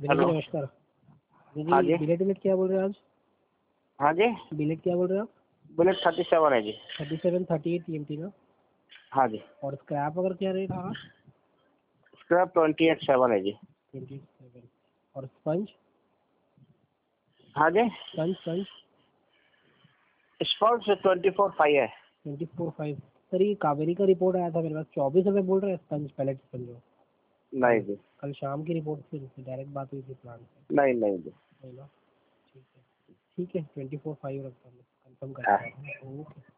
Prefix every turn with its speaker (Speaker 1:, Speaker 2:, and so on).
Speaker 1: विनय जी नमस्कार।
Speaker 2: हाँ जी।
Speaker 1: बिलेट क्या बोल रहे हैं आज?
Speaker 2: हाँ जी,
Speaker 1: बिलेट क्या बोल रहे हैं आप?
Speaker 2: बुलेट 37 है जी।
Speaker 1: 37 38 TMT ना?
Speaker 2: हाँ जी,
Speaker 1: और स्क्रैप अगर क्या रेट रहा?
Speaker 2: स्क्रैप 28.7 है जी।
Speaker 1: 27। और स्पंज
Speaker 2: हाँ जी,
Speaker 1: स्पंज स्पंज
Speaker 2: स्पॉट से 24.5 है।
Speaker 1: 24.5। सर ये कावेरी का रिपोर्ट आया था मेरे पास, 24 रुपये बोल रहे हैं स्पंज, पैलेट स्पंज हो।
Speaker 2: नहीं जी,
Speaker 1: कल शाम की रिपोर्ट फिर डायरेक्ट बात हुई थी प्लांट से।
Speaker 2: नहीं नहीं जी।
Speaker 1: है ना? ठीक है 24.5 रखता हूँ, कंफर्म
Speaker 2: हाँ।
Speaker 1: करता हूँ। ओके।